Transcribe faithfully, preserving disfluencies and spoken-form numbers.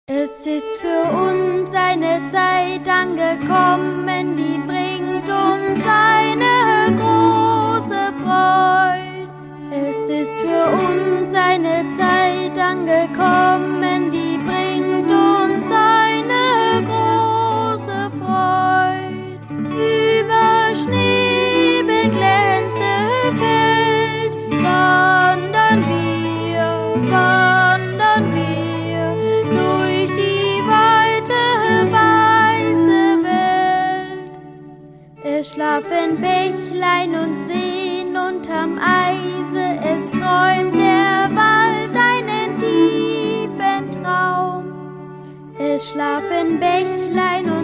Es ist für uns eine Zeit angekommen, die bringt uns eine große Freude. Es ist für uns eine Zeit angekommen, die bringt uns eine große Freude. Über Schneebeglänzte Feld wandern wir, wandern wir durch die weite, weiße Welt. Es schlafen Bächlein und Seen unterm Eise, es träumt der Wald einen tiefen Traum. Es schlafen Bächlein und